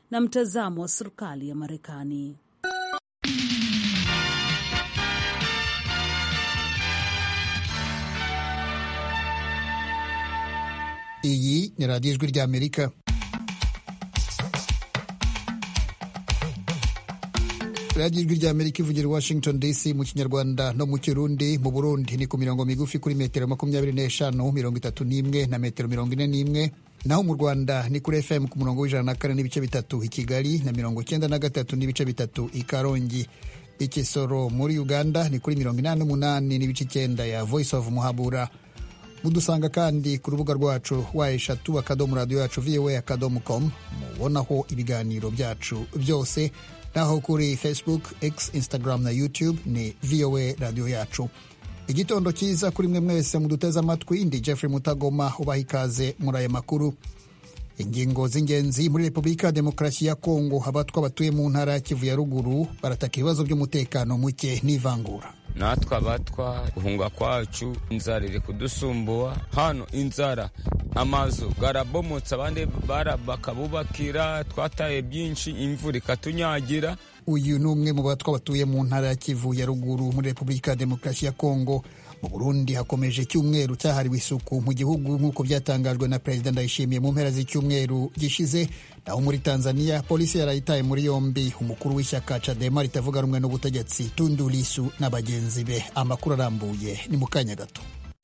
na mtazamo wa serikali ya Marekani. Iyi ni radiyo ijwi ry'Amerika. radiyo ijwi ry'Amerika ivugira i Washington DC mu Kinyarwanda no mu Kirundi. Mu Burundi ni ku mirongo migufi kuri metero 25, 31 na metero 41. Naho mu Rwanda ni kuri FM ku murongo w'104 n'ibice bitatu i Kigali na 93 n'ibice bitatu i Karongi. Ikisoro muri Uganda ni kuri 88 n'ibice 9 ya Voice of Muhabura. Mudusanga kandi ku rubuga rwacu @radio yacu voa.com. mubonaho ibiganiro byacu byose, naho kuri Facebook, X, Instagram na YouTube ni VOA Radio Yacu. Igitondo cyiza kuri mwe mwese muduteze amatwi. Ndi Jeffrey Mutagoma ubaha ikaze muri aya makuru. Ingingo z'ingenzi muri Repubulika ya Demokarasi ya Kongo. Abatwa batuye mu ntara ya Kivu ya ruguru barataka ibibazo by'umutekano muke n'ivangura. Natwe abatwa guhunga kwacu inzara iri kudusumbuwa hano. Inzara, amazu garabomotse, abandi bakabubakira, twataye byinshi, imvura ikatunyagira. Uyu ni umwe mu batwa batuye mu ntara ya Kivu ya ruguru muri Repubulika ya Demokarasi ya Kongo. Mu Burundi hakomeje icyumweru cyahariwe isuku mu gihugu nk'uko byatangajwe na Perezida Ndayishimiye mu mpera z'icyumweru gishize. Naho muri Tanzania polisi yarayitaye muri yombi umukuru w'ishyaka Chadema ritavuga rumwe n'ubutegetsi Tundu Lissu na bagenzi be. Amakuru arambuye ni mu kanya gato.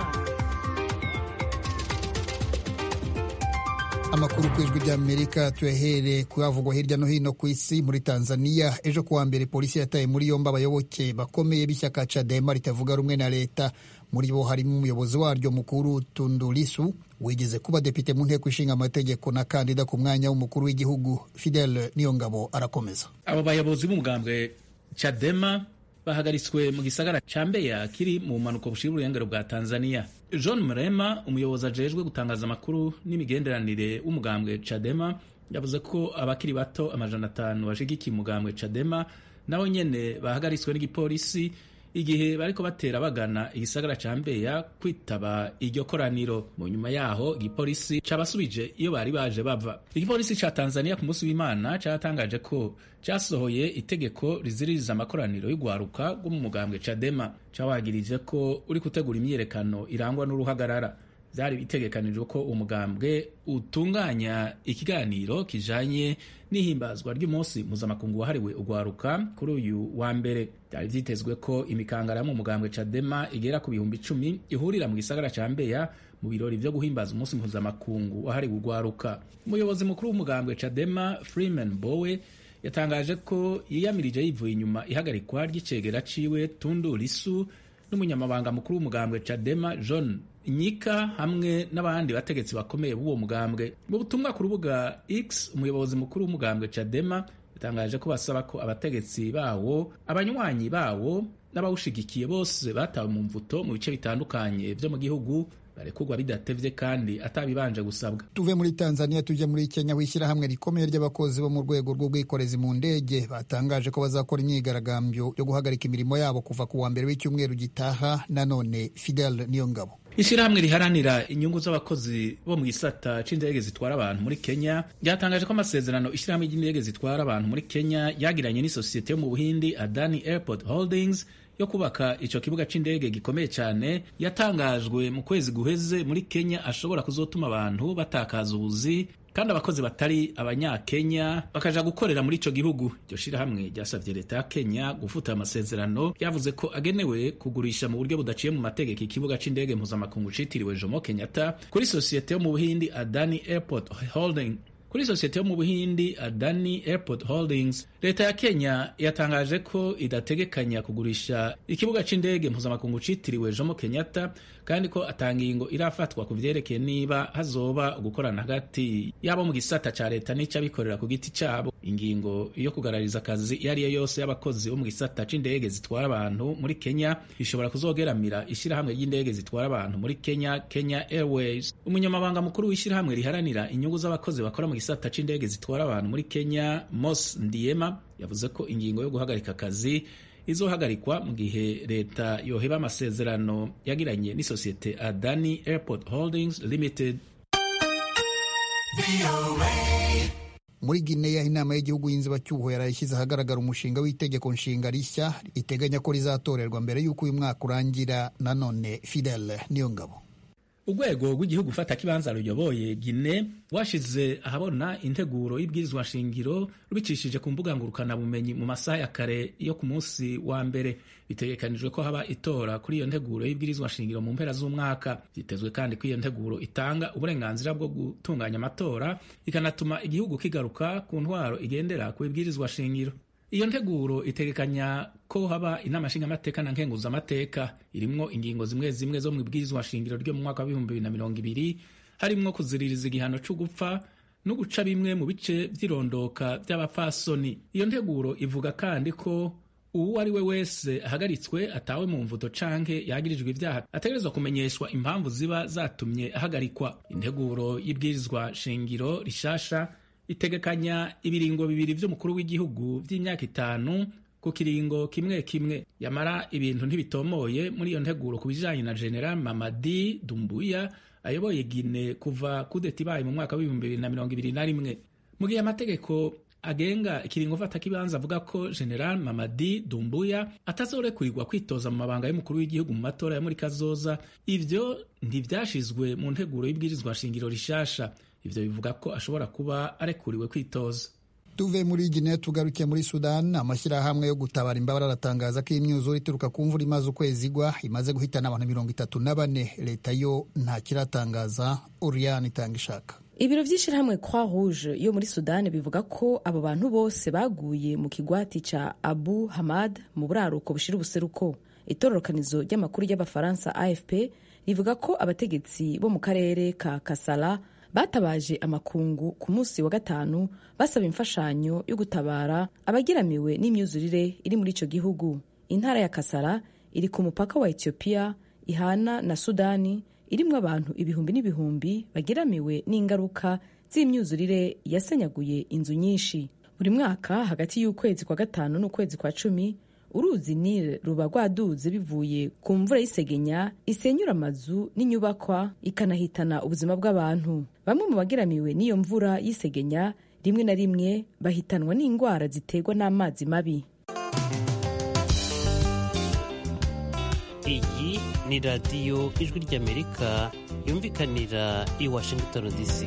Amakuru ku ijwi ry'Amerika tuyahere kuyavugwa hirya no hino ku isi. Muri Tanzania ejo kuwa mbere polisi yataye muri yombi abayoboke bakomeye b'ishyaka Chadema ritavuga rumwe na leta. Muri bo harimo umuyobozi waryo mukuru Tundu Lissu wigeze kuba depite mu nteko ishinga amategeko na kandida ku mwanya w'umukuru w'igihugu. Fidel Niyongabo arakomeza. Abo bayobozi b'umugambwe Chadema bahagaritswe mu gisagara ca Mbeya kiri mu manuko bushira urengero bwa Tanzania. John Mrema, umuyobozi ajejwe gutangaza amakuru n'imigenderanire w'umugambwe Chadema, yavuze ko abakiri bato 500 bashigikiye umugambwe Chadema nabo nyene bahagaritswe n'igipolisi igihe bariko batera bagana igisagara ca Mbeya kwitaba iryo koraniro. Mu nyuma yaho igipolisi cabasubije iyo bari baje bava. Igipolisi ca Tanzania ku munsi w'Imana cyatangaje ko cyasohoye itegeko riziririza amakoraniro y'ugwaruka rwo mu mugambwe Chadema. Cawagirije ko uri gutegura imyiyerekano irangwa n'uruhagarara. Byari bitegekanijwe ko umugambwe utunganya ikiganiro kijanye n'ihimbazwa ry'umunsi mpuzamakungu wahariwe ugwaruka kuri uyu wa mbere. Byari vyitezwe ko imikangara mu mugambwe Chadema igera ku 10,000 ihurira mu gisagara ca Mbeya mu birori vyo guhimbaza umunsi mpuzamakungu wahariwe ugwaruka. Umuyobozi mukuru w'umugambwe Chadema Freeman Mbowe yatangaje ko yiyamirije yivuye inyuma ihagarikwa ry'icegera ciwe Tundu Lissu n'umunyamabanga mukuru w'umugambwe Chadema John Nyika hamwe n'abandi bategetsi bakomeye b'uwo mugambwe. Mu butumwa ku rubuga X, umuyobozi mukuru w'umugambwe Chadema yatangaje ko basaba ko abategetsi bawo, abanywanyi bawo n'abawushigikiye bose batawe mu mvuto mu bice bitandukanye vyo mu gihugu barekurwa bidatevye kandi atabibanje gusabwa. Tuve muri Tanzania tuje muri Kenya. Wishyirahamwe rikomeye ry'abakozi bo mu rwego rw'ubwikorezi mu ndege batangaje ko bazakora imyigaragambyo yo guhagarika imirimo yabo kuva ku wa mbere w'icyumweru gitaha. Nanone Fidel Niyongabo. Ishyirahamwe riharanira inyungu z'abakozi bo mu gisata c'indege zitwara abantu muri Kenya ryatangaje ko amasezerano ishyirahamwe ry'indege zitwara abantu muri Kenya yagiranye n'isosiyete yo mu Buhindi Adani Airport Holdings yo kubaka ico kibuga c'indege gikomeye cyane yatangajwe mu kwezi guheze muri Kenya ashobora kuzotuma abantu batakaza ubuzi kandi abakozi batari abanyakenya bakaja gukorera muri ico gihugu. Iryo shirahamwe ryasavye leta ya Kenya gufuta amasezerano yavuze ko agenewe kugurisha mu buryo budaciye mu mategeko ikibuga c'indege mpuzamakungu citiriwe Jomo Kenyatta kuri sosiyete yo mu Buhindi Adani Airport Holding. Kuri sosiyete yo mu Buhindi Adani Airport Holdings, leta ya Kenya yatangaje ko idategekanya kugurisha ikibuga c'indege mpuzamakungu citiriwe Jomo Kenyatta kandi ko atangingo irafatwa ku vyerekeye niba hazoba gukorana hagati yabo mu gisata ca leta n'ic'abikorera ku giti cabo. Ingingo yo kugarariza akazi iyo ariyo yose y'abakozi bo mu gisata c'indege zitwara abantu muri Kenya ishobora kuzogeramira ishirahamwe ry'indege zitwara abantu muri Kenya, Kenya Airways. Umunyamabanga mukuru w'ishirahamwe riharanira inyungu z'abakozi bakora mu gisata c'indege zitwara abantu muri Kenya, Mos Ndiema, yavuze ko ingingo yo guhagarika akazi izohagarikwa mu gihe leta yoheba amasezerano yagiranye n'isosiyete Adani Airport Holdings Limited. muri Guinea inama y'igihugu y'inzibacyuho yarayishyize ahagaragara umushinga w'itegeko nshinga rishya riteganya ko rizatorerwa mbere y'uko uyu mwaka urangira. Nanone Fidel Niyongabo. Urwego rw'igihugu ufata kibanza ruyoboye Guinea washize ahabona integuro y'ibwirizwa nshingiro rubicishije ku mbuga ngurukana bumenyi mu masaha ya kare yo ku munsi wa mbere. Bitegekanijwe ko haba itora kuri iyo nteguro y'ibwirizwa nshingiro mu mpera z'umwaka. Byitezwe kandi ko iyo nteguro itanga uburenganzira bwo gutunganya amatora ikanatuma igihugu kigaruka ku ntwaro igendera ku ibwirizwa nshingiro. Iyo nteguro itegekanya ko haba inama nshingamateka na nkenguzamateka irimwo ingingo zimwe zimwe zo mu ibwirizwa nshingiro ryo mu mwaka wa 2020 harimwo kuziririza igihano cyo gupfa no guca bimwe mu bice by'irondoka by'abapfasoni. Iyo nteguro ivuga kandi ko uwo ari we wese ahagaritswe atawe mu mvuto canke yagirijwe ibyaha ategerezwa kumenyeshwa impamvu ziba zatumye ahagarikwa. Integuro y'ibwirizwa nshingiro rishasha itegekanya ibiringo bibiri vy'umukuru w'igihugu vy'imyaka 5 ku kiringo kimwe kimwe. Yamara ibintu ntibitomoye muri iyo nteguro ku bijanye na General Mamadi Doumbouya ayoboye Guinea kuva kudeta ibaye mu mwaka wa 2021. Mu gihe amategeko agenga ikiringo fata kibanza avuga ko General Mamadi Doumbouya atazorekurirwa kwitoza mu mabanga y'umukuru w'igihugu mu matora ya muri kazoza, ivyo ntivyashizwe mu nteguro y'ibwirizwa nshingiro rishasha. Ivyo bivuga ko ashobora kuba arekuriwe kwitoza. Tuve muri Guinea tugaruke muri Sudan. Amashyirahamwe yo gutabara imbabare aratangaza ko imyuzure ituruka ku mvura imaze ukwezi igwa imaze guhitana abantu 34. Leta yo nta kiratangaza. Oriane Itangishaka. Ibiro vy'ishirahamwe Croix Rouge yo muri Sudan bivuga ko abo bantu bose baguye mu kigwati ca Abu Hamad mu buraruko bushira ubuseruko. Itororokanizo ry'amakuru y'Abafaransa AFP rivuga ko abategetsi bo mu karere ka Kasala batabaje amakungu ku munsi wa gatanu basaba imfashanyo yo gutabara abagiramiwe n'imyuzurire iri muri ico gihugu. Intara ya Kasala iri ku mupaka wa Ethiopia ihana na Sudani, irimwo abantu ibihumbi n'ibihumbi bagiramiwe n'ingaruka z'imyuzurire yasenyaguye inzu nyinshi. Buri mwaka hagati y'ukwezi kwa gatanu n'ukwezi kwa 10 uruzi Nile ruba rwaduze bivuye ku mvura y'isegenya isenyura amazu n'inyubakwa ikanahitana ubuzima bw'abantu. Bamwe mu bagiramiwe n'iyo mvura y'isegenya rimwe na rimwe bahitanwa n'indwara ziterwa n'amazi mabi. Iyi ni radiyo Ijwi ry'Amerika yumvikanira i Washington DC.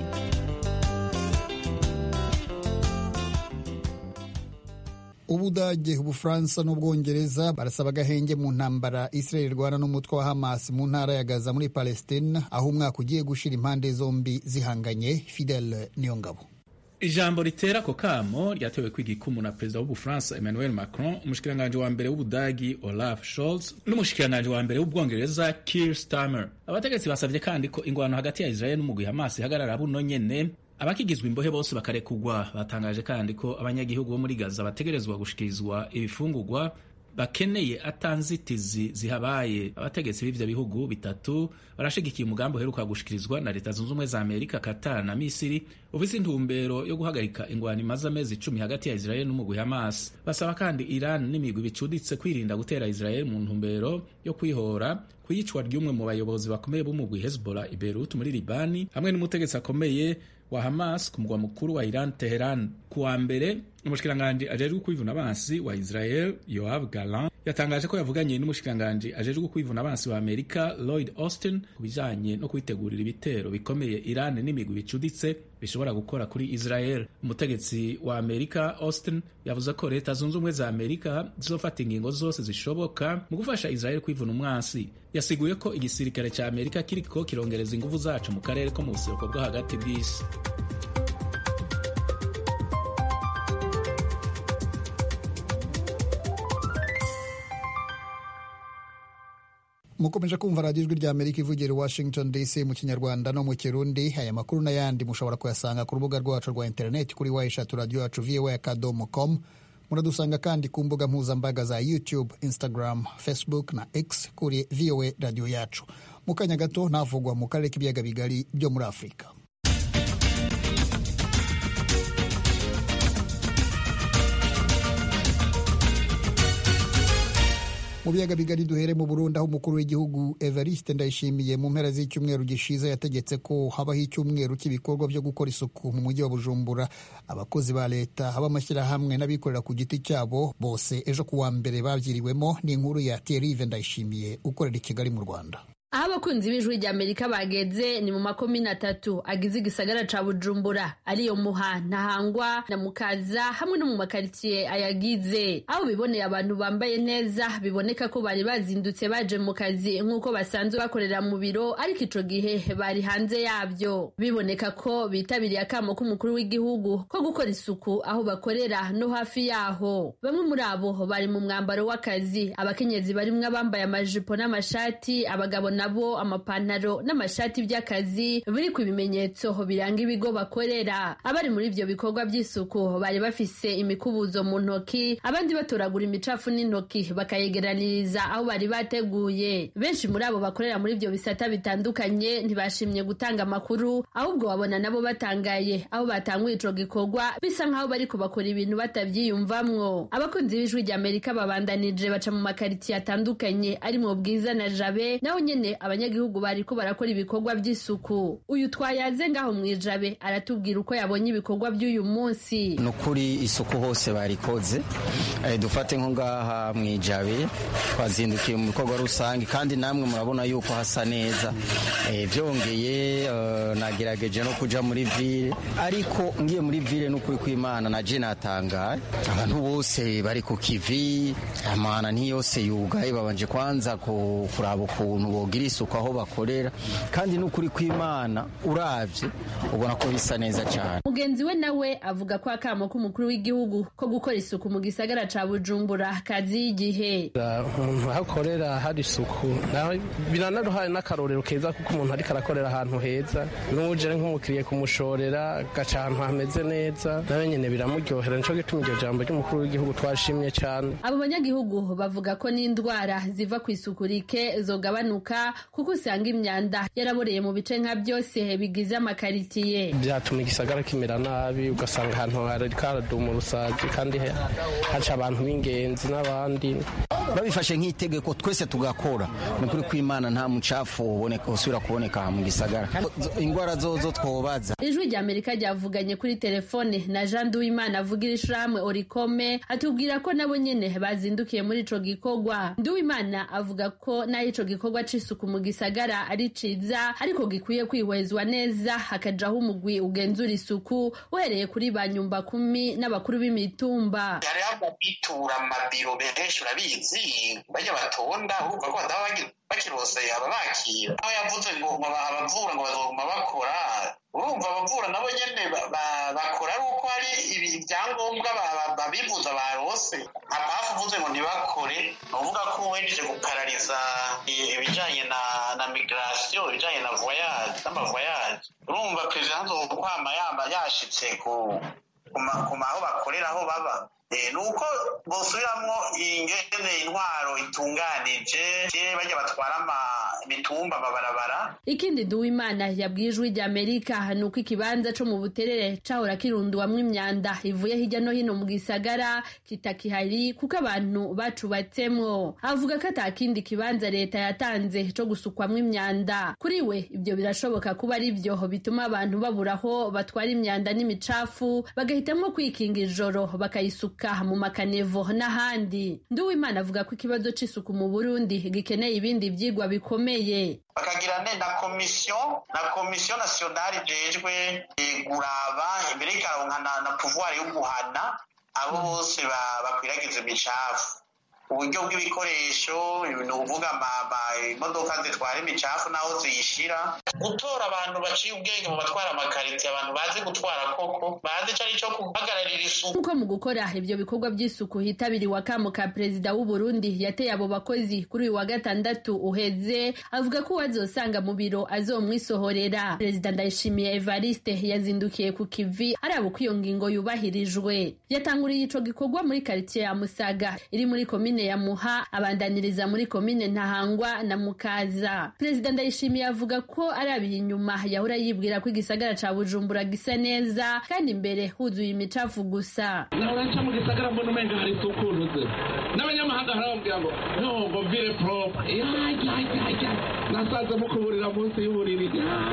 Ubudage, Ubufaransa n'Ubwongereza barasaba agahenge mu ntambara Israel irwana n'umutwe wa Hamas mu ntara ya Gaza muri Palestine, aho umwaka ugiye gushira impande zombi zihanganye. Fidel Niyongabo. Ijambo ritera ko kamo ryatewe kw'igikumu na perezida w'Ubufaransa Emmanuel Macron, umushikiranganje wa mbere w'Ubudagi Olaf Scholz n'umushikiranganje wa mbere w'Ubwongereza Keir Starmer. Abategetsi basavye kandi ko ingwano hagati ya Israel n'umugwi Hamas ihagarara buno nyene, abakigizwe imbohe bose bakarekugwa. Batangaje kandi ko abanyagihugu bo muri Gaza bategerezwa gushikirizwa ibifungurwa bakeneye atanzitizi zihabaye. Abategetsi b'ivyo bihugu bitatu barashigikiye umugambi uheruka gushikirizwa na Leta Zunze Ubumwe za Amerika, Qatar na Misiri ufise intumbero yo guhagarika ingwano imaze amezi 10 hagati ya Israel n'umugwi Hamas. Basaba kandi Iran n'imigwi bicuditse kwirinda gutera Israel mu ntumbero yo kwihora kuyicwa ry'umwe mu bayobozi bakomeye b'umugwi Hezbollah i Beirut muri Libani, hamwe n'umutegetsi akomeye wa Hamas ku mugwa mukuru wa Iran Teheran. Kuwa mbere umushikiranganje ajejwe kwivuna abansi wa Israel Yoav Gallant yatangaje ko yavuganye n'umushikiranganje ajejwe kwivuna abansi wa Amerika Lloyd Austin kubijanye no kwitegurira ibitero bikomeye Iran n'imigwi bicuditse bishobora gukora kuri Israel. Umutegetsi wa Amerika Austin yavuze ko Leta Zunze Ubumwe za Amerika zizofata ingingo zose zishoboka mu gufasha Israel kwivuna umwansi. Yasiguye ko igisirikare ca Amerika kiriko kirongereza inguvu zacu mu karere ko mu buseruko bwo hagati bw'isi. Mukomeje kumva radiyo Ijwi ry'Amerika ivugira i Washington DC mu Kinyarwanda no mu Kirundi. Aya makuru n'ayandi mushobora kuyasanga ku rubuga rwacu rwa interineti kuri wa3.radio.voa.com. Muradusanga kandi ku mbuga mpuzambaga za YouTube, Instagram, Facebook na X kuri VOA Radio Yacu. Mu kanya gato navugwa mu karere k'ibiyaga bigari byo muri Afurika. Mu biyaga bigari duhere mu Burundi, aho umukuru w'igihugu Evariste Ndayishimiye mu mpera z'icyumweru gishize yategetse ko habaho icyumweru cy'ibikorwa byo gukora isuku mu mujyi wa Bujumbura. Abakozi ba leta, abamashyirahamwe n'abikorera ku giti cyabo bose ejo kuwa mbere babyiriwemo. Ni inkuru ya Thierry Ndayishimiye ukorera i Kigali mu Rwanda. Aho abakunzi b'ijwi rya Amerika bageze ni mu makomine 3 agize igisagara ca Bujumbura, ariyo Muha, Ntahangwa na Mukaza, hamwe no mu makaritsiye ayagize. Aho biboneye abantu bambaye neza, biboneka ko bari bazindutse baje mu kazi nk'uko basanzwe bakorera mu biro, ariko ico gihe bari hanze yabyo. Biboneka ko bitabiriye akamo k'umukuru w'igihugu ko gukora isuku aho bakorera no hafi yaho. Bamwe muri abo bari mu mwambaro w'akazi, abakenyezi barimwe abambaye amajipo n'amashati, abagabo nabo amapantaro n'amashati by'akazi biri ku bimenyetso biranga ibigo bakorera. Abari muri ibyo bikorwa by'isuku bari bafise imikubuzo mu ntoki, abandi batoragura imicafu n'intoki bakayegeraniriza aho bari bateguye. Benshi muri abo bakorera muri ibyo bisata bitandukanye ntibashimye gutanga amakuru, ahubwo babona nabo batangaye aho batanguye ico gikorwa, bisa nk'aho bariko bakora ibintu batavyiyumvamwo. Abakunzi b'ijwi rya Amerika babandanije baca mu makaritsiye atandukanye ari mu Bwiza na Jabe, naho nyene abanyagihugu bariko barakora ibikorwa by'isuku. Uyu twayaze ngaho mwijabe aratubwira uko yabonye ibikorwa by'uyu munsi. Nukuri isuku hose barikoze, dufate nko ngaha mwijabe twazindukiye mu bikorwa rusange, kandi namwe murabona yuko hasa neza. Byongeye nagerageje no kuja muri ville, ariko ngiye muri ville n'ukuri kw'Imana naje natangaye. Abantu bose bari ku kivi, amana ntiyose yugaye, babanje kwanza kuraba ukuntu bogira isuku aho bakorera, kandi n'ukuri kw'Imana uravye ubona ko bisa neza cyane. Mugenzi we nawe avuga ko akamo k'umukuru w'igihugu ko gukora isuku mu gisagara ca Bujumbura kazi igihe. Umuntu ahakorera hari isuku nawe biranaruhaye n'akarorero keza, kuko umuntu ariko arakorera ahantu heza, n'uje nk'umukiriye kumushorera gaca ahantu hameze neza, nawe nyene biramuryohera. Nico gituma iryo jambo ry'umukuru w'igihugu twashimye cyane. Abo banyagihugu bavuga ko n'indwara ziva ku isuku rike zogabanuka, kuko usanga imyanda yaraboreye mu bice nka byose bigize amakaritiye. Byatuma igisagara kimera nabi, ugasanga ahantu hari karaduma urusazi, kandi haca abantu b'ingenzi n'abandi. Babifashe nk'itegeko twese tugakora, nukuri kw'Imana nta mucafu usubira kuboneka mu gisagara. Ingwara zozo twobaza. Ijwi rya Amerika ryavuganye kuri telefone na Jean Nduwimana avugira ishirahamwe Orikome, atubwira ko nabo nyene bazindukiye muri ico gikorwa. Nduwimana avuga ko naho ico gikorwa c'isuku mu gisagara ari ciza, ariko gikwiye kwihwezwa neza, hakajaho umugwi ugenzura isuku uhereye kuri ba nyumba kumi n'abakuru b'imitumba. Hari abitura amabiro benshi urabizi, bajya batonda urumva ko bakirose ababakira. Aho yavuze ngo abavura ngo bazoguma bakora, urumva abavura nabo nyene bakora ari uko hari ibyangombwa babivuza barose. Abafu uvuze ngo ntibakore, uvuga ko wejeje guparariza ibijanye na migration, ibijanye na voyage n'amavoyage. Urumva president azokwama yashitse ku aho bakorera aho baba. Nuko bosubiramwo ingene intwaro itunganije, bajya batwara imitumba amabarabara. Ikindi Nduwimana yabwiye ijwi rya Amerika nuko ikibanza co mu Buterere cahora kirunduwamwo imyanda ivuye hirya no hino mu gisagara kitakihari, kuko abantu bacubatsemwo. Avuga ko atakindi kibanza leta yatanze co gusukwamwo imyanda. Kuri we ibyo birashoboka kuba ari byo bituma abantu baburaho batwara imyanda n'imicafu, bagahitamwo kwikinga ijoro bakayisuka mu makanevo n'ahandi. Nduwimana avuga ko ikibazo c'isuku mu Burundi gikeneye ibindi vyigwa bikomeye. Bakagira na komisiyo nationale ijejwe kuraba imbere ikaronka na pouvoir yo guhana abo bose bakwiragiza imicafu. Uburyo bw'ibikoresho ni uvuga imodoka zitwara imicafu naho ziyishira, gutora abantu baciye ubwenge mu batwara amakaritiye, abantu bazi gutwara koko, bazi ico arico guhagararira isuku. Kuko mu gukora ibyo bikorwa by'isuku hitabiriwe akamo ka perezida w'u Burundi yateye abo bakozi kuri uyu wa gatandatu uheze, avuga ko uwazosanga mu biro azomwisohorera. Perezida Ndayishimiye Evariste yazindukiye ku kivi araba uko iyo ngingo yubahirijwe. Yatanguriye ico gikorwa muri karitiye ya Musaga iri muri komine komine ya Muha abandaniriza muri komine Ntahangwa na Mukaza. Perezida Ndayishimiye avuga ko arabiye inyuma yahora yibwira ko igisagara ca Bujumbura gisa neza kandi imbere huzuye imicafu gusa. Naca mu gisagara mbona umenga hari isukuruze n'abanyamahanga harababwira ngo ngo vire propre nasaze mukuburira munsi y'uburiri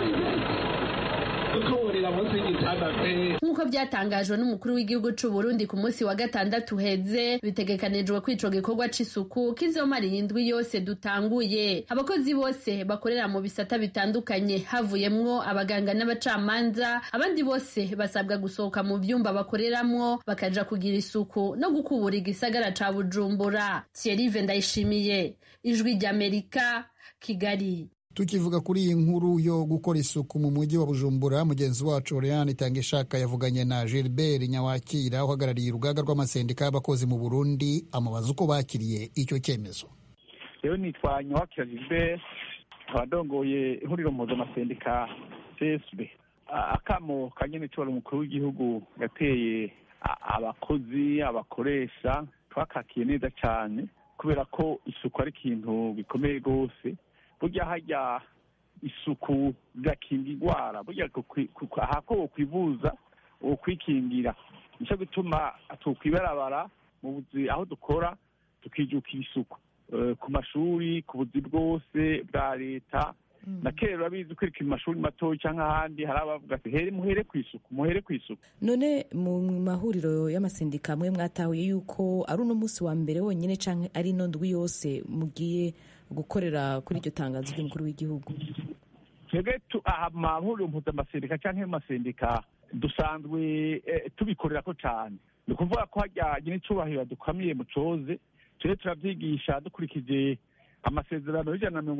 nk'uko byatangajwe n'umukuru w'igihugu c'u Burundi ku munsi wa gatandatu uheze, bitegekanijwe ko ico gikorwa c'isuku kizomara indwi yose dutanguye. Abakozi bose bakorera mu bisata bitandukanye havuyemwo abaganga n'abacamanza, abandi bose basabwa gusohoka mu vyumba bakoreramwo bakaja kugira isuku no gukubura igisagara ca Bujumbura. Thierry Ndayishimiye, Ijwi ry'Amerika, Kigali. Tukivuga kuri iyi nkuru yo gukora isuku mu mujyi wa Bujumbura, mugenzi wacu Oriane Itangishaka yavuganye na Gilbert Nyawakira uhagarariye urugaga rw'amasendika y'abakozi mu Burundi, amubaza uko bakiriye icyo cyemezo. Rero nitwa Nyawakira Gilbert, abadongoye ihuriro mpuzamasendica CSB. Akamo kanyene cyoro umukuru w'igihugu gateye abakozi abakoresha twakakiye neza cyane, kubera ko isuku ari ikintu bikomeye rwose. Burya hajya isuku gakinga igwara, burya ahako kwivuza ukwikingira. Nico gituma tukwibarabara mu buzi aho dukora tukijukira isuku ku mashuri, ku buzi bwose bwa leta. Na kera urabizi ko mu mashuri matoya cyangwa ahandi hari abavuga ati muhere ku isuku. None mu mahuriro y'amasendika amwe mwatahuye yuko ari uno munsi wa mbere wonyine canke ari no ndwi yose mugiye gukorera kuri iryo tangazo ry'umukuru w'igihugu? Twebwe amahuriro mpuzamasendica canke amasendika dusanzwe tubikorera ko cyane. Ni ukuvuga ko hajyanye n'icubahiro dukamiye mu coze, turi turavyigisha dukurikije amasezerano y'ijana na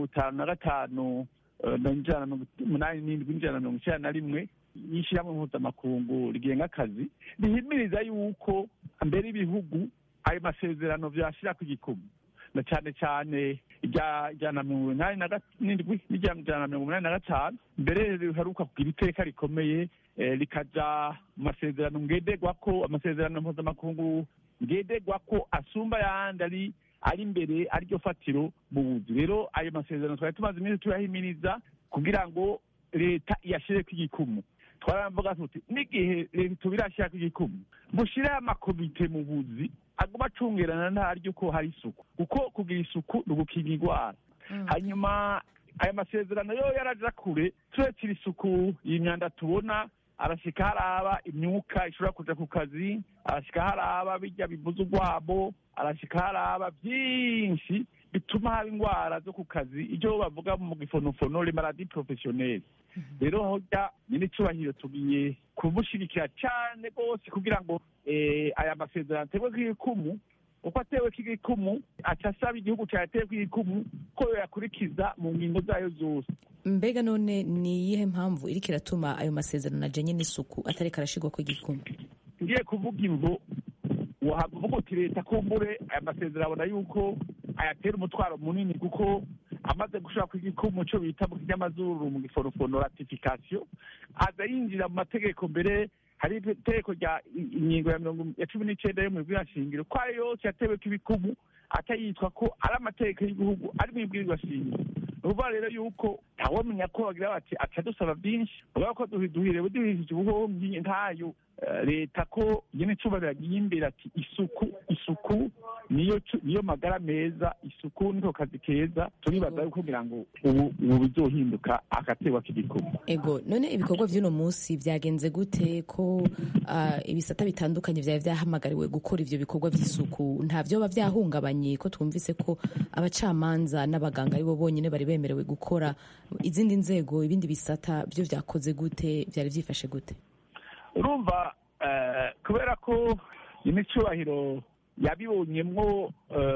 55 n'ijana na 87 n'ijana na 91 y'ishyirahamwe mpuzamakungu rigenga akazi, rihimiriza yuko mbere ibihugu ayo masezerano vyashira ku gikumu, na cyane cyane ijana na 87 n'ijana na 85 mbere riheruka kugira iteka rikomeye rikaja mu masezerano ngenderwako, amasezerano mpuzamakungu ngenderwako asumba yandi ari imbere ariryo fatiro mu buzi. Rero ayo masezerano twari tumaze iminsi tuyahimiriza kugira ngo leta iyashireko igikumu. Twaravuga tuti n'igihe leta tubirashirako igikumu, mushire amakomite mu buzi aguma acungerana ntaryo ko hari isuku, kuko kugira isuku ni ugukinga igwara. Hanyuma aya masezerano yo yaraja kure, turekira isuku y'imyanda tubona, arashika haraba imyuka ishobora kuja ku kazi, arashika haraba bijya bivuza urwabo, arashika haraba byinshi bituma haba ingwara zo ku kazi, icyo bavuga mu gifonofono les maladies professionnelles. Rero hoja nyine cyubahiro tugiye kubushirikira cyane rwose kugira ngo aya masezerano ategwe kw'igikumu, uko atewe kw'igikumu acasaba igihugu cyatewe kw'igikumu ko yakurikiza mu ngingo zayo zose. Mbega none ni iyihe mpamvu iriko iratuma ayo masezerano ajanye n'isuku atareka arashirwa kw'igikumu? Ngiye kuvuga imvo wavuga uti leta kumbure aya masezerano abona yuko ayatera umutwaro munini, kuko amaze gushaka kw'igikumu cyo bita mu kinyamazuru mu gifonofono ratification, aza yinjira mu mategeko. Mbere hari itegeko rya ingingo ya 19 yo mu bwira shingiro ko ayo yose yatewe kw'ibikumu atayitwa ko ari amategeko y'igihugu ari mu bwirwa shingiro. Uvuga rero yuko ntawamenya ko bagira bati atadusaba byinshi, uvuga ko duhirewe duhishije ubuhomyi ntayo leta ko nyene cubahiro yagiye imbere ati isuku niyo magara meza, isuku niko kazi keza. Turibaza yuko kugira ngo ubu bizohinduka akatewa k'igikumu. Ego, none ibikorwa vy'uno munsi vyagenze gute ko ibisata bitandukanye vyari vyahamagariwe gukora ivyo bikorwa vy'isuku? Nta vyoba vyahungabanye ko twumvise ko abacamanza n'abaganga aribo bonyene bari bemerewe gukora, izindi nzego ibindi bisata byo vyakoze gute, vyari vyifashe gute? Urumva kubera ko imicubahiro yabibonyemwo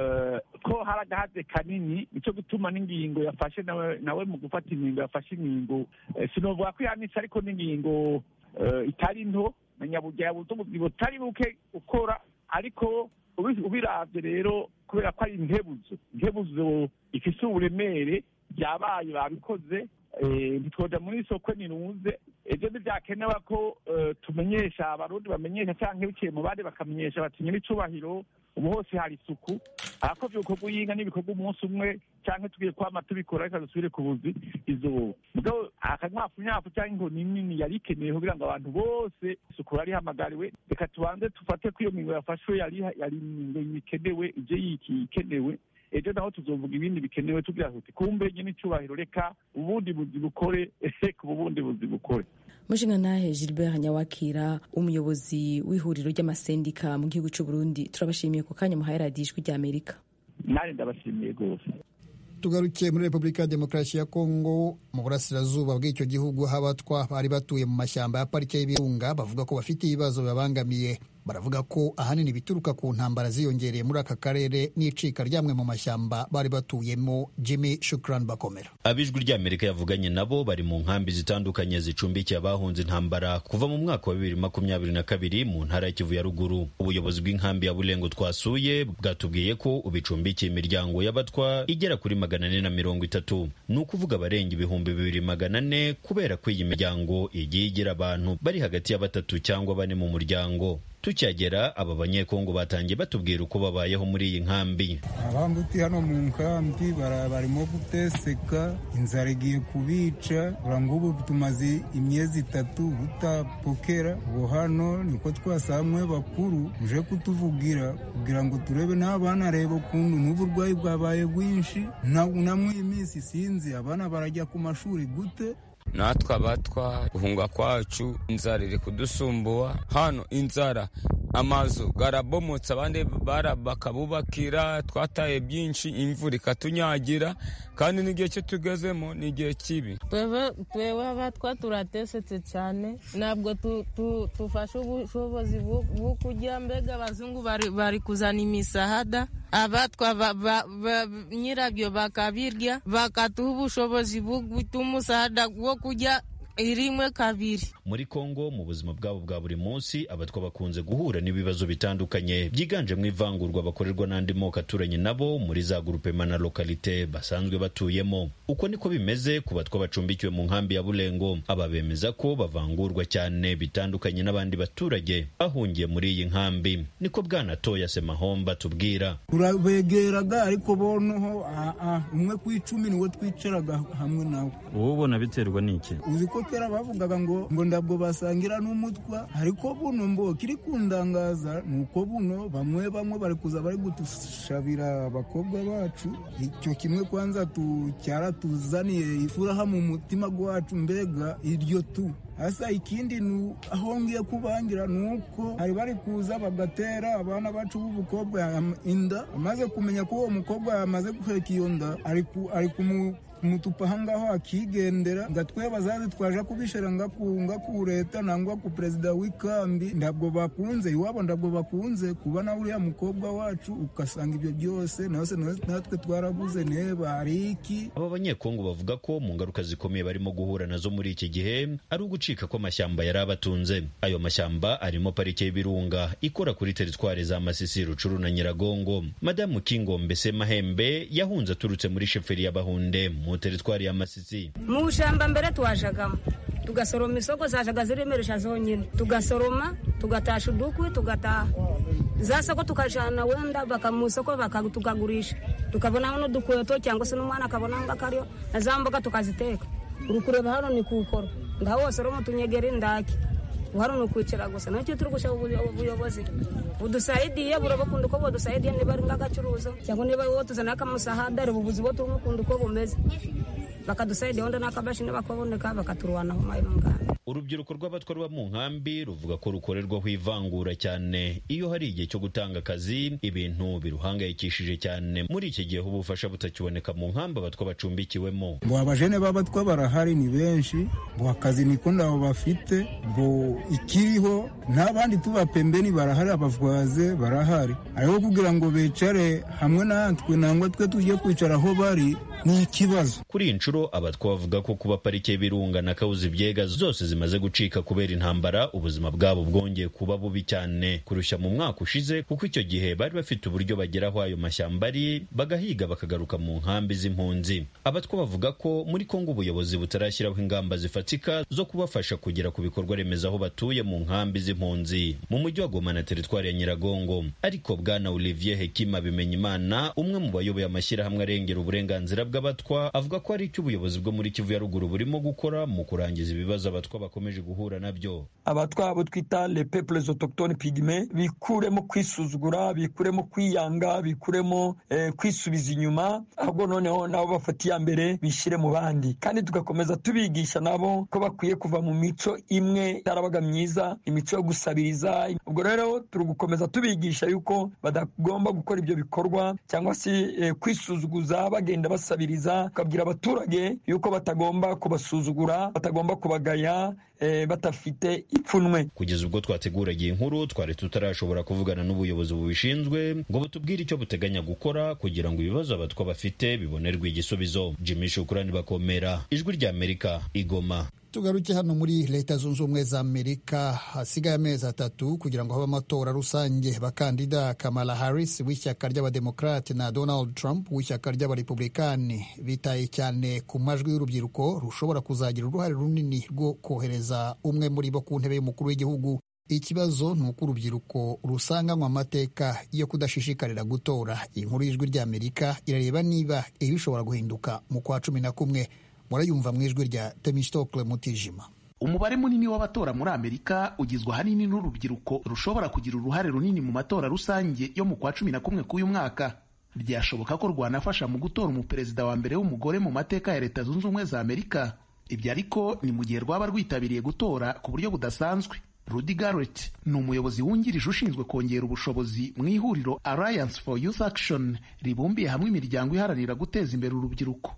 ko hari agahaze kanini, nicyo gutuma n'ingingo yafashe nawe mu gufata ingingo yafashe ingingo sinovuga ko yanitse, ariko n'ingingo itari nto na nyaburya yabuze ubuzima butari buke ukora. Ariko ubiravye rero kubera ko ari intebuzo ifise uburemere byabaye babikoze, ntitwoja muri soko niruze ejo ntibyakenewe ko tumenyesha abarundi bamenyesha canke biciye mu bandi bakamenyesha bati nyir'icubahiro ubu hose hari isuku ariko vyukorwa uyinga n'ibikorwa umunsi umwe canke tugiye kwama tubikora reka dusubire ku buzi izuba mugabo akanyafu canke inkoni nini yari ikenewe kugira ngo abantu bose isuku yari hamagariwe reka tubanze tufate ko iyo mingo yafashwe yari ingingo ikenewe ivyo ikenewe ejo naho tuzovuga ibindi bikenewe tugira tuti kumbe nyir'icubahiro reka ubundi buzi bukore reka ubundi buzi bukore. Mushingantahe Gilbert Nyawakira umuyobozi w'ihuriro ry'amasendika mu gihugu cy'u Burundi turabashimiye ku kanya muhaye radiyo ijwi ry'Amerika. Nari ndabashimiye rwose. Tugarukiye muri Repubulika ya Demokarasi ya Kongo mu burasirazuba bw'icyo gihugu habatwa bari batuye mu mashyamba ya parike y'ibirunga bavuga ko bafite ibibazo bibabangamiye. Baravuga ko ahanini bituruka ku ntambara ziyongereye muri aka karere n'icika ryamwe mu mashyamba bari batuyemo. Jimmy Shukran Bakomera. Abijwi ry'Amerika yavuganye nabo bari mu nkambi zitandukanye zicumbikiye abahunze intambara kuva mu mwaka wa 2022 mu ntara ya Kivu ya ruguru. Ubuyobozi bw'inkambi ya Bulengo twasuye bwatubwiye ko ubicumbikiye imiryango y'abatwa igera kuri 430. Ni ukuvuga abarenga 2400 kubera ko iyi miryango igiye igira abantu bari hagati ya 3 cyangwa 4 mu muryango. Tucyagera aba banyekongo batangiye batubwira uko babayeho muri iyi nkambi. Abambuti hano mu nkambi barimo guteseka, inzara igiye kubica, ubu tumaze imyezi 3 butapokera. Ubu hano niko twasamwe bakuru uje kutuvugira kugira ngo turebe n'abana reba ukuntu n'uburwayi bwabaye bwinshi, namwe iminsi sinzi abana barajya ku mashuri gute. Natwe abatwa guhunga kwacu inzara iri kudusumbuwa hano, inzara amazu garabomotse abandi bakabubakira, twataye byinshi, imvura ikatunyagira, kandi n'igihe cyo tugezemo ni igihe kibi. Twewe abatwa turatesetse cyane, ntabwo tufashe ubushobozi bwo kujya, mbega abazungu bari kuzana imisahada, abatwa nyirabyo bakabirya, bakatuha ubushobozi bw'umusahada wo kujya rimwe kabiri. Muri Kongo mu buzima bwabo bwa buri munsi abatwa bakunze guhura n'ibibazo bitandukanye byiganjemo ivangurwa bakorerwa n'andi moko aturanye nabo muri za groupement na lokalite basanzwe batuyemo. Uko niko bimeze ku batwa bacumbikiwe mu nkambi ya Bulengo. Aba bemeza ko bavangurwa cyane bitandukanye n'abandi baturage bahungiye muri iyi nkambi. Niko Bwana Toya Semahomba tubwira. Turabegeraga ariko bonoho umwe ku 10 niwe twicaraga hamwe nawe. Ubona biterwa n'iki? Uziko kera bavugaga ngo ndabwo basangira n'umutwa, ariko buno mbo kiri kundangaza nuko buno bamwe bari kuza bari gutushabira abakobwa bacu. Icyo kimwe kwanza cyaratuzaniye ifuraha mu mutima gwacu, mbega iryo tu asa. Ikindi ahongiye kubangira nuko hari bari kuza bagatera abana bacu b'ubukobwa inda, amaze kumenya ko uwo mukobwa yamaze guheka iyo nda ari kumutupa hangaho akigendera, ngatwe bazazi twaje kubishera ngakunga ku leta nangwa ku president w'ikambi. Ndabwo bakunze iwabo, ndabwo bakunze kubana uriya mukobwa wacu, ukasanga ibyo byose natwe twarabuze neba ariki. Aba banyekongo bavuga ko mu ngaruka zikomeye barimo guhura nazo muri iki gihe ari ugucika kw'amashyamba yarabatunze. Ayo mashyamba arimo parike y'ibirunga ikora kuri teritwari za Masisi, Rucuru na Nyiragongo. Madamu Kingombe Semahembe yahunze aturutse muri sheferi y'Abahunde mu teritwari ya Masisi. Mu shamba mbere twajagamo tugasoroma isoko zajaga ziremeresha zonyine, tugasoroma tugatasha udukwi, tugataha za soko tukajana wenda bakamusoko bakatukagurisha, tukabona n'udukweto cyangwa se n'umwana akabona ngakariyo na za mboga tukaziteka. Urukureba hano ni kukora ngaho soroma tunyegera indaki uhari n'ukwicara gusa. Nacyo turi gushaka ubuyobozi budusaidiye, burabakunda uko budusaidiye, niba ari ngagacuruza cyangwa niba wowe tuzana akamusahada ari ubuvuzi bwo turumukunda uko bumeze, bakadusaidiye wenda n'akabashine bakaboneka bakaturwanaho mayo ngana. Urubyiruko rw'abatwa ruba mu nkambi ruvuga ko rukorerwaho ivangura cyane iyo hari igihe cyo gutanga akazi. Ibintu biruhangayikishije cyane muri iki gihe ubufasha butakiboneka mu nkambi abatwa bacumbikiwemo. Ngo abajene b'abatwa barahari ni benshi, ngo akazi niko ndabo bafite, ngo ikiriho n'abandi tuba pembeni barahari, abavwaze barahari, ariho kugira ngo becare hamwe natwe nangwa twe tujye kwicara aho bari ni ikibazo. Kuri iyi nshuro abatwa bavuga ko kuba parike y'Ibirunga na Kahuzi-Biega zose zimaze gucika kubera intambara, ubuzima bwabo bwongeye kuba bubi cyane kurusha mu mwaka ushize, kuko icyo gihe bari bafite uburyo bageraho ayo mashyamba ari, bagahiga bakagaruka mu nkambi z'impunzi. Abatwa bavuga ko muri Kongo ubuyobozi butarashyiraho ingamba zifatika zo kubafasha kugera ku bikorwa remezo aho batuye mu nkambi z'impunzi mu mujyi wa Goma na teritwari ya Nyiragongo. Ariko bwana Olivier Hekima Bimenyimana, umwe mu bayoboye amashyirahamwe arengera uburenganzira bw'abatwa, avuga ko ari icyo ubuyobozi bwo muri Kivu ya Ruguru burimo gukora mu kurangiza ibibazo abatwa bakomeje guhura nabyo. Abatwa abo twita les peuples autochtones pygmées bikuremo kwisuzugura, bikuremo kwiyanga, bikuremo kwisubiza inyuma, ahubwo noneho nabo bafatiye mbere bishyire mu bandi, kandi tugakomeza tubigisha nabo ko bakwiye kuva mu mico imwe itarabaga myiza, imico yo gusabiriza. Ubwo rero turi gukomeza tubigisha yuko badagomba gukora ibyo bikorwa cyangwa se kwisuzuguza bagenda basabiriza, ukabwira abaturage yuko batagomba kubasuzugura, batagomba kubagaya batafite ipfunwe. Kugeza ubwo twateguragiye inkuru twari tutarashobora kuvugana n'ubuyobozi bubishinzwe ngo butubwire icyo buteganya gukora kugira ngo ibibazo abatwa bafite bibonerwe igisubizo. Jimmy Shukrani Bakomera, Ijwi rya Amerika, Igoma. Tugaruke hano muri Leta Zunze Ubumwe za Amerika. Hasigaye amezi 3 kugira ngo habe amatora rusange. Bakandida Kamala Harris w'ishyaka ry'abademokrate na Donald Trump w'ishyaka ry'abarepublikani bitaye cyane ku majwi y'urubyiruko rushobora kuzagira uruhare runini rwo kohereza umwe muri bo ku ntebe y'umukuru w'igihugu. Ikibazo ni uko urubyiruko rusanganywe amateka yo kudashishikarira gutora. Inkuru y'Ijwi rya Amerika irareba niba ibi bishobora guhinduka mu kwa 11. Murayumva mu ijwi rya Temistokle Mutijima. Umubare munini w'abatora muri Amerika ugizwe ahanini n'urubyiruko rushobora kugira uruhare runini mu matora rusange yo mu kwa 11 k'uyu mwaka. Byashoboka ko rwanafasha mu gutora umuperezida wa mbere w'umugore mu mateka ya Leta Zunze Ubumwe za Amerika. Ibyo ariko ni mu gihe rwaba rwitabiriye gutora ku buryo budasanzwe. Rudy Garrett ni umuyobozi wungirije ushinzwe kongera ubushobozi mu ihuriro Alliance for Youth Action ribumbiye hamwe imiryango iharanira guteza imbere urubyiruko.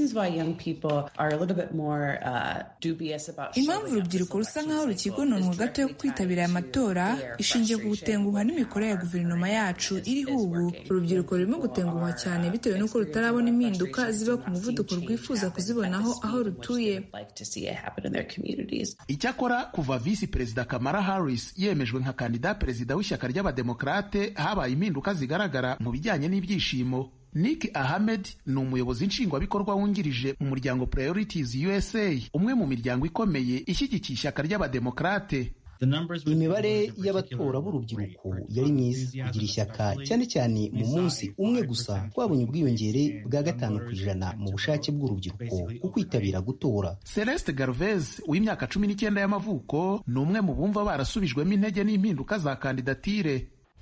Impamvu urubyiruko rusa nk'aho rukigononwa gato yo kwitabira aya matora ishingiye ku gutenguhwa n'imikorere ya guverinoma yacu iriho ubu. Urubyiruko rurimo gutenguhwa cyane bitewe n'uko rutarabona impinduka ziba ku muvuduko rwifuza kuzibonaho aho rutuye. Icyakora kuva Visi Perezida Kamala Harris yemejwe nka kandida perezida w'ishyaka ry'abademokrate habaye impinduka zigaragara mu bijyanye n'ibyishimo. Nick Ahmed ni umuyobozi nshingwabikorwa wungirije mu muryango Priorities USA, umwe mu miryango ikomeye ishyigikiye ishyaka ry'abademokrate. Imibare y'abatora b'urubyiruko yari myiza kugira ishyaka, cyane cyane mu munsi umwe gusa twabonye ubwiyongere bwa 5% mu bushake bw'urubyiruko ku kwitabira gutora. Celeste Garvez w'imyaka 19 y'amavuko ni umwe mu bumva barasubijwemo intege n'impinduka za kandidatire.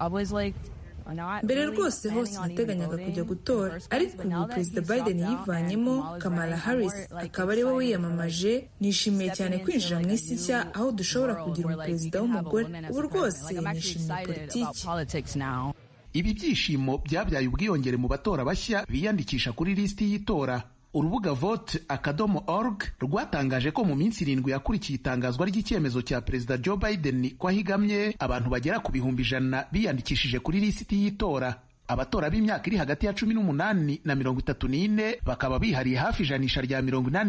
Mbere rwose hose nateganyaga kujya gutora, ariko ubu Perezida Biden yivanyemo, Kamala Harris akaba ari we wiyamamaje. Nishimiye cyane kwinjira mu isi nshya aho dushobora kugira umuperezida w'umugore. Ubu rwose nishimiye politiki. Ibi byishimo byabyaye ubwiyongere mu batora bashya biyandikisha kuri lisiti y'itora. Urubuga vote.org rwatangaje ko mu minsi 7 yakurikiye itangazwa ry'icyemezo cya Perezida Joe Biden ko ahigamye, abantu bagera ku 100,000 biyandikishije kuri lisiti y'itora. Abatora b'imyaka iri hagati ya 18 na 34 bakaba bihariye hafi ijanisha rya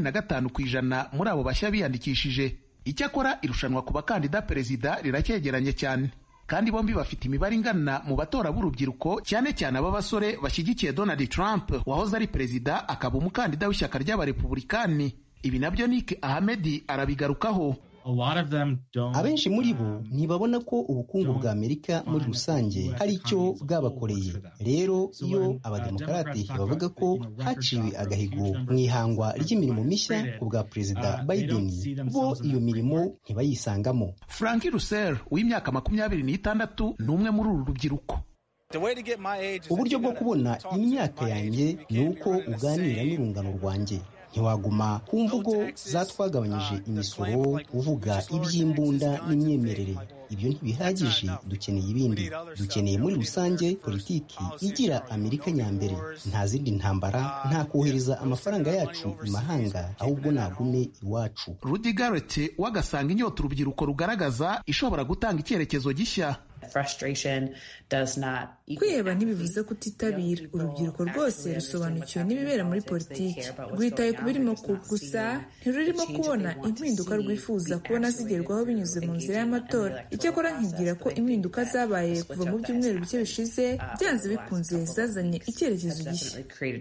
85% muri abo bashya biyandikishije. Icyakora irushanwa ku bakandida perezida riracyegeranye cyane, kandi bombi bafite imibare ingana mu batora b'urubyiruko, cyane cyane ab'abasore bashyigikiye Donald Trump wahoze ari perezida akaba umukandida w'ishyaka ry'abarepublikani. Ibi nabyo Nick Ahmed arabigarukaho. Abenshi muri bo ntibabona ko ubukungu bwa Amerika muri rusange hari icyo bwabakoreye. Rero iyo abademokarate bavuga ko haciwe agahigo mu ihangwa ry'imirimo mishya ku bwa Perezida Biden, bo iyo mirimo ntibayisangamo. Frankie Russell w'imyaka 26 ni umwe muri uru rubyiruko. Uburyo bwo kubona imyaka yanjye ni uko uganira n'urungano rwanjye. Ntiwaguma ku mvugo zatwagabanyije imisoro uvuga iby'imbunda n'imyemerere. Ibyo ntibihagije, dukeneye ibindi. Dukeneye muri rusange politiki igira Amerika nyambere. Nta zindi ntambara, nta kohereza amafaranga yacu imahanga, ahubwo nagume iwacu. Rudy Garrett wagasanga inyota urubyiruko rugaragaza ishobora gutanga icyerekezo gishya. kwiheba ntibivuze kutitabira. Urubyiruko rwose rusobanukiwe n'ibibera muri politiki, rwitaye ku birimo gusa ntirurimo kubona impinduka rwifuza kubona zigerwaho binyuze mu nzira y'amatora. Icyakora nkibwira ko impinduka zabaye kuva mu byumweru bike bishize byanze bikunze zazanye icyerekezo gishya.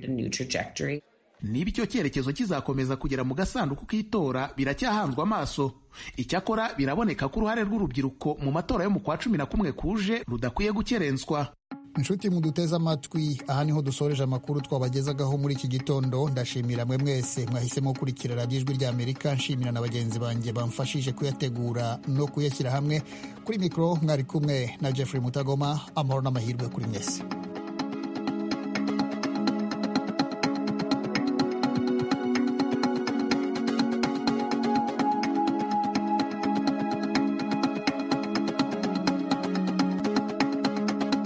niba icyo cyerekezo kizakomeza kugera mu gasanduku k'itora biracyahanzwe amaso. Icyakora biraboneka ko uruhare rw'urubyiruko mu matora yo mu kwa 11 kuje rudakwiye gukerenswa. inshuti muduteze amatwi, aha niho dusoreje amakuru twabagezagaho muri iki gitondo. Ndashimira mwe mwese mwahisemo gukurikira radiyo ijwi rya Amerika, nshimira na bagenzi banjye bamfashije kuyategura no kuyashyira hamwe. Kuri mikoro mwari kumwe na Jeffrey Mutagoma. Amahoro n'amahirwe kuri mwese.